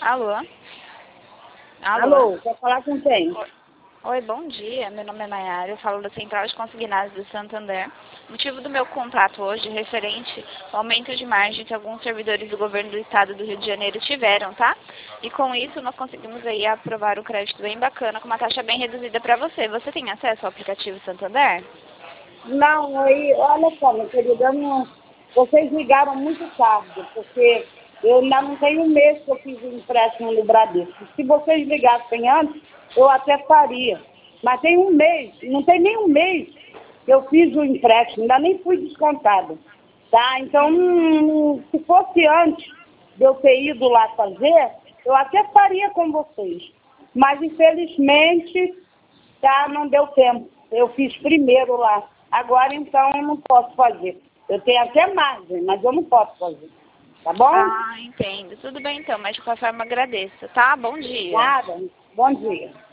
Alô? Alô, quer falar com quem? Oi, bom dia. Meu nome é Nayara. Eu falo da Central de Consignados do Santander. O motivo do meu contato hoje é referente ao aumento de margem que alguns servidores do governo do estado do Rio de Janeiro tiveram, tá? E com isso nós conseguimos aí aprovar um crédito bem bacana com uma taxa bem reduzida para você. Você tem acesso ao aplicativo Santander? Não, aí, olha só, meu querido, vocês ligaram muito tarde, porque eu ainda não tenho um mês que eu fiz o empréstimo no Bradesco. Se vocês ligassem antes, eu até faria. Mas tem um mês, não tem nem um mês que eu fiz o empréstimo, ainda nem fui descontado. Tá? Então, se fosse antes de eu ter ido lá fazer, eu até faria com vocês. Mas, infelizmente, tá, não deu tempo. Eu fiz primeiro lá. Agora, então, eu não posso fazer. Eu tenho até margem, mas eu não posso fazer. Tá bom? Ah, entendo. Tudo bem então, mas de qualquer forma agradeço, tá? Bom dia. Nada. Bom dia.